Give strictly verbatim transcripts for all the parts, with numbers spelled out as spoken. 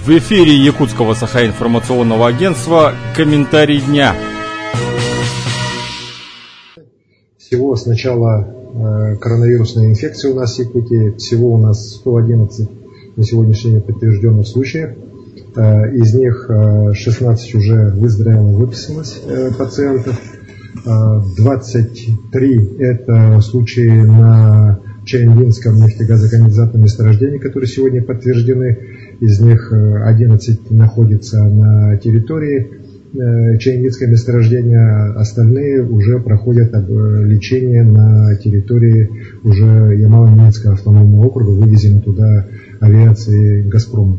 В эфире Якутского Саха-информационного агентства «Комментарий дня». Всего с начала э, коронавирусной инфекции у нас в Якутии, всего у нас сто одиннадцать на сегодняшний день подтвержденных случаев. Э, из них э, шестнадцать уже выздоровело, выписалось э, пациентов. Э, двадцать три это случаи на Чаяндинском нефтегазоконденсатном месторождении, которые сегодня подтверждены. Из них одиннадцать находится на территории Чаяндинского месторождения, остальные уже проходят лечение на территории уже Ямало-Ненецкого автономного округа, вывезены туда авиацией «Газпрома».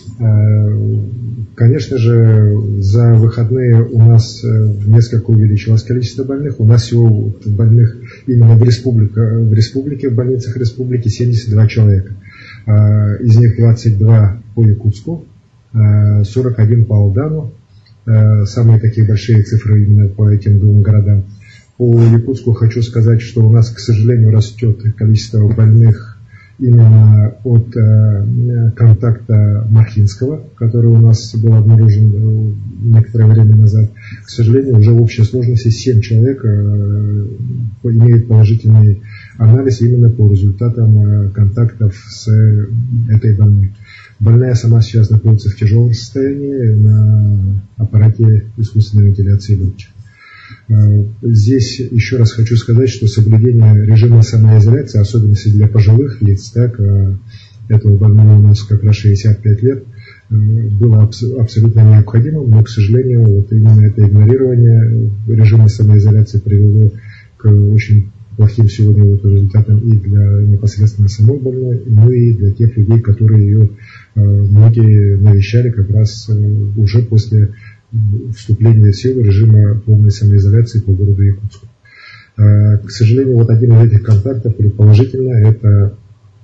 Конечно же, за выходные у нас несколько увеличилось количество больных. У нас всего больных именно в республике, в республике, в больницах республики семьдесят два человека. Из них двадцать два по Якутску, сорок один по Алдану. Самые такие большие цифры именно по этим двум городам. По Якутску хочу сказать, что у нас, к сожалению, растет количество больных именно от э, контакта Махинского, который у нас был обнаружен некоторое время назад. К сожалению, уже в общей сложности семь человек э, имеют положительный анализ именно по результатам э, контактов с э, этой больной. Больная сама сейчас находится в тяжелом состоянии на аппарате искусственной вентиляции легких. Здесь еще раз хочу сказать, что соблюдение режима самоизоляции, особенно для пожилых лиц, так, этого больного у нас как раз шестьдесят пять лет, было абсолютно необходимым, но, к сожалению, вот именно это игнорирование режима самоизоляции привело к очень плохим сегодня вот результатам и для непосредственно самой больной, ну и для тех людей, которые ее многие навещали как раз уже после вступления в силу режима полной самоизоляции по городу Якутску. К сожалению, вот один из этих контактов, предположительно, это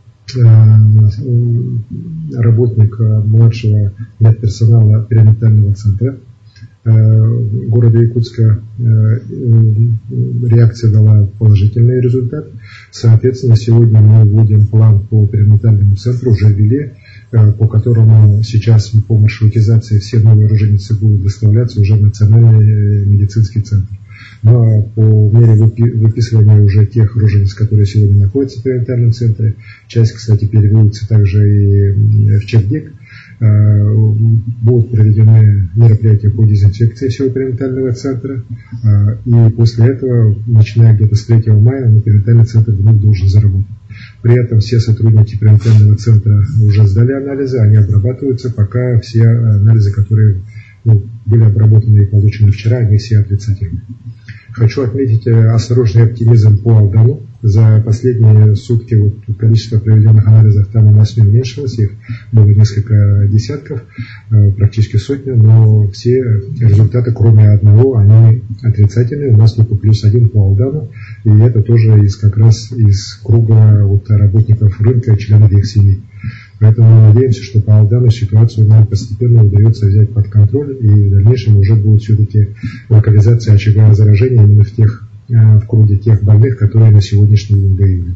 работник младшего медперсонала перинатального центра города Якутска. Реакция дала положительный результат. Соответственно, сегодня мы вводим план по перинатальному центру, уже ввели, по которому сейчас по маршрутизации все новые роженицы будут доставляться уже в Национальный медицинский центр. Но по мере выписывания уже тех рожениц, которые сегодня находятся в перинатальном центре, часть, кстати, переводится также и в Чердик, будут проведены мероприятия по дезинфекции всего перинатального центра, и после этого, начиная где-то с третьего мая, на перинатальный центр вновь должен заработать. При этом все сотрудники перинатального центра уже сдали анализы, они обрабатываются, пока все анализы, которые ну, были обработаны и получены вчера, они все отрицательные. Хочу отметить осторожный оптимизм по Алдану. За последние сутки вот, количество проведенных анализов там у нас не уменьшилось, их было несколько десятков, практически сотня, но все результаты, кроме одного, они отрицательные. У нас только плюс один по Алдану, и это тоже из, как раз из круга вот, работников рынка, членов их семей. Поэтому мы надеемся, что по Алдану ситуацию нам постепенно удается взять под контроль, и в дальнейшем уже будет все-таки локализация очага заражения именно в, тех, в круге тех больных, которые на сегодняшний день выявлены.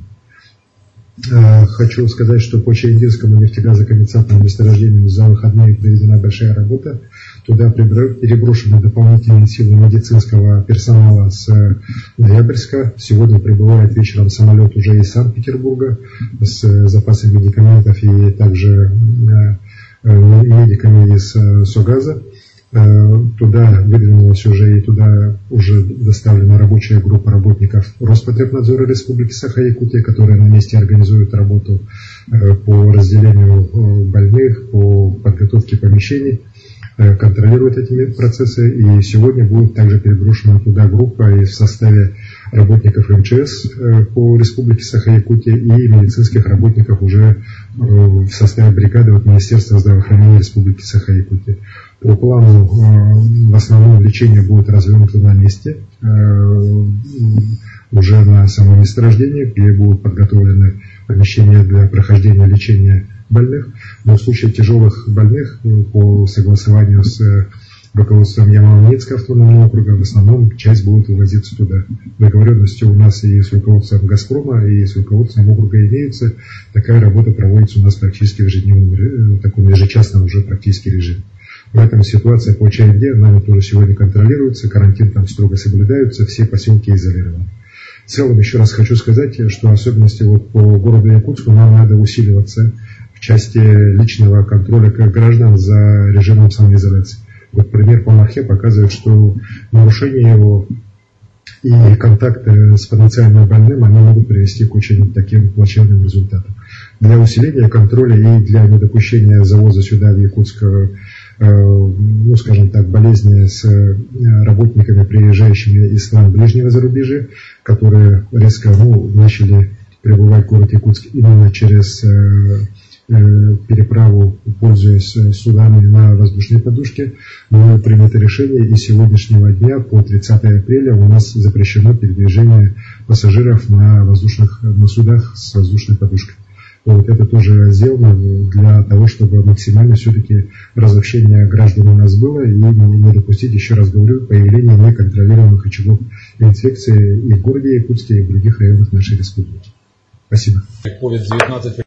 Хочу сказать, что по Чаяндинскому нефтегазоконденсатному месторождению за выходные проведена большая работа. Туда переброшены дополнительные силы медицинского персонала с Ноябрьска. Сегодня прибывает вечером самолет уже из Санкт-Петербурга с запасом медикаментов и также медиками из Согаза. Туда выдвинулась уже и туда уже доставлена рабочая группа работников Роспотребнадзора Республики Саха-Якутия, которые на месте организуют работу по разделению больных, по подготовке помещений, контролируют эти процессы. И сегодня будет также переброшена туда группа в составе работников эм че эс по Республике Саха-Якутия и медицинских работников уже в составе бригады от Министерства здравоохранения Республики Саха-Якутия. По плану в основном лечение будет развернуто на месте, уже на самом месторождении, где будут подготовлены помещения для прохождения лечения больных. Но в случае тяжелых больных, по согласованию с руководством Ямало-Ненецкого автономного округа, в основном часть будет вывозиться туда. Договоренности у нас и с руководством «Газпрома», и с руководством округа имеются. Такая работа проводится у нас практически в ежедневном, таком ежечасном уже практически режиме. Поэтому ситуация по ЧНД нами тоже сегодня контролируется, карантин там строго соблюдается, все поселки изолированы. В целом, еще раз хочу сказать, что особенности вот по городу Якутску нам надо усиливаться в части личного контроля граждан за режимом самоизоляции. Вот пример по Мархе показывает, что нарушение его и контакты с потенциально больным, они могут привести к очень таким плачевным результатам. Для усиления контроля и для недопущения завоза сюда в Якутск, ну, скажем так, болезни с работниками, приезжающими из стран ближнего зарубежья, которые резко ну, начали прибывать в город Якутск именно через переправу, пользуясь судами на воздушной подушке, было принято решение, и с сегодняшнего дня по тридцатое апреля у нас запрещено передвижение пассажиров на воздушных на судах с воздушной подушкой. Вот это тоже сделано для того, чтобы максимально все-таки разобщение граждан у нас было и не допустить, еще раз говорю, появления неконтролируемых очагов инфекции и в городе Якутске, и в других районах нашей республики. Спасибо. ковид девятнадцать